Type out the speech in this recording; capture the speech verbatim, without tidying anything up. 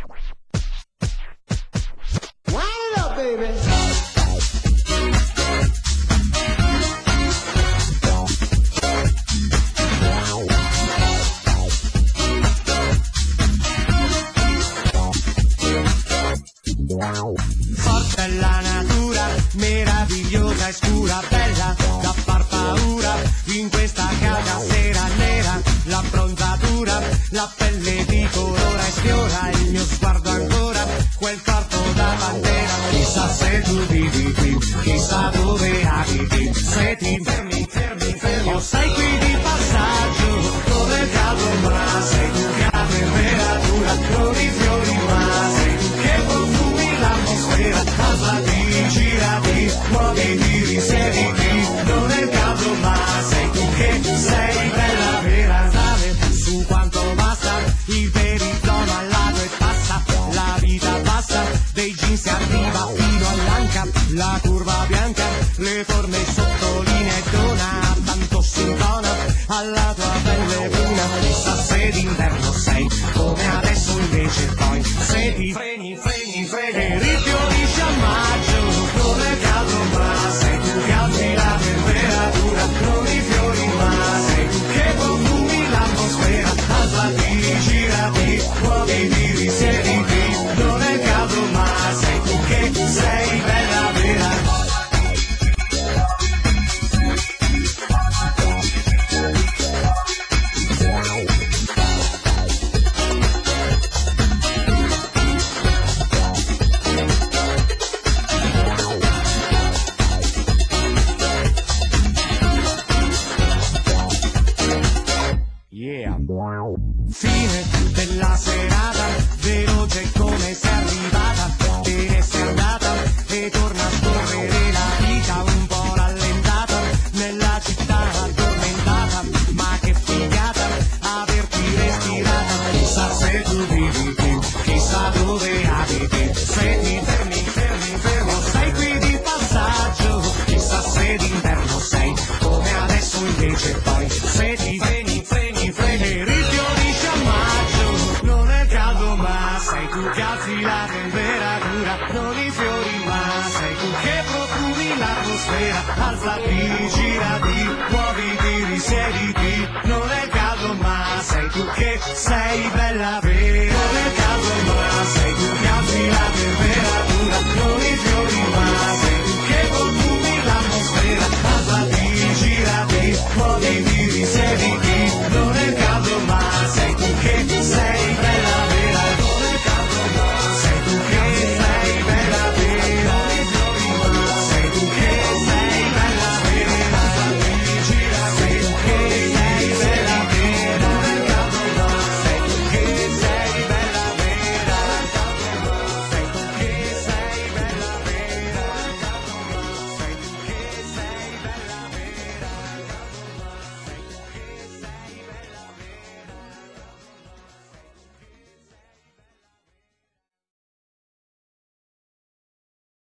Wind it up, baby. Forte la natura, meravigliosa e scura, bella da far paura, in questa calda sera nera, l'abbronzatura, la pelle di colore sfiora, il mio sguardo ancora, quel corpo da bandera, chissà se tu vivi qui, chissà dove abiti, se ti fermi, fermi, fermi, o sei qui di passaggio, dove il caldo ma sei tu che a temperatura, con i fiori ma sei tu che profumi l'atmosfera, alzati, girati, muoviti, risiediti, non è il caldo ma sei tu che sei bella vera, sale su quanto basta, il peritono al lato e passa, la vita passa, dei jeans si arriva fino all'anca, la curva bianca, le forme sottolinea e dona, tanto si intona, alla tua pelle bruna, chissà se d'inverno sei, come adesso invece poi, se ti freni, freni, freni, rifiorisci a maggio, non è caldo ma sei tu che alzi la temperatura, con i fiori ma sei tu che profumi l'atmosfera, alzati, girati, muoviti, risiediti, non è caldo ma sei tu che sei bella vera. Yeah. Fine della serata, veloce come sei arrivata, te ne sei andata e torna a scorrere la vita un po' rallentata, nella città addormentata, ma che figata averti respirata, chissà se tu vivi qui, chissà dove abiti, se ti fermi, fermi, fermi, o sei qui di passaggio, chissà se d'inverno sei, come adesso invece poi, se ti freni, freni, freni, rifiorisci a maggio, non è caldo ma sei tu che alzi la temperatura, non i fiori ma sei tu che profumi l'atmosfera, alzati, girati, muoviti, risiediti, non è caldo ma sei tu che sei bella vera, non è caldo ma sei tu che alzi la temperatura, non i fiori ma sei tu che profumi l'atmosfera, alzati, girati, muoviti,